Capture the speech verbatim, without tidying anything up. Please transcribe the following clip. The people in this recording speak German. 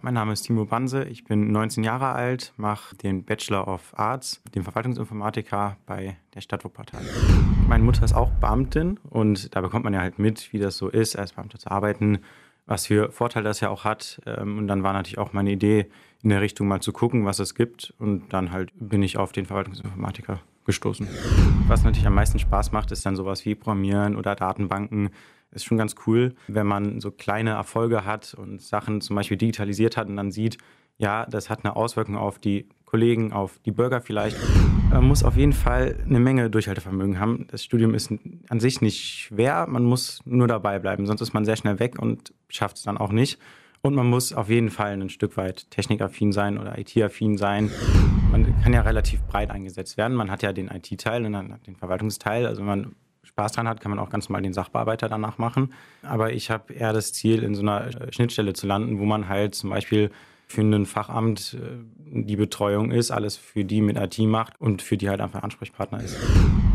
Mein Name ist Timo Banse, ich bin neunzehn Jahre alt, mache den Bachelor of Arts, den Verwaltungsinformatiker bei der Stadt Wuppertal. Meine Mutter ist auch Beamtin und da bekommt man ja halt mit, wie das so ist, als Beamter zu arbeiten, was für Vorteile das ja auch hat. Und dann war natürlich auch meine Idee, in der Richtung mal zu gucken, was es gibt. Und dann halt bin ich auf den Verwaltungsinformatiker gestoßen. Was natürlich am meisten Spaß macht, ist dann sowas wie Programmieren oder Datenbanken. Ist schon ganz cool, wenn man so kleine Erfolge hat und Sachen zum Beispiel digitalisiert hat und dann sieht, ja, das hat eine Auswirkung auf die Kollegen, auf die Bürger vielleicht. Man muss auf jeden Fall eine Menge Durchhaltevermögen haben. Das Studium ist an sich nicht schwer, man muss nur dabei bleiben, sonst ist man sehr schnell weg und schafft es dann auch nicht. Und man muss auf jeden Fall ein Stück weit technikaffin sein oder I T-affin sein. Man kann ja relativ breit eingesetzt werden. Man hat ja den I T-Teil und dann den Verwaltungsteil. Also wenn man Spaß dran hat, kann man auch ganz normal den Sachbearbeiter danach machen. Aber ich habe eher das Ziel, in so einer Schnittstelle zu landen, wo man halt zum Beispiel für ein Fachamt die Betreuung ist, alles für die mit I T macht und für die halt einfach Ansprechpartner ist.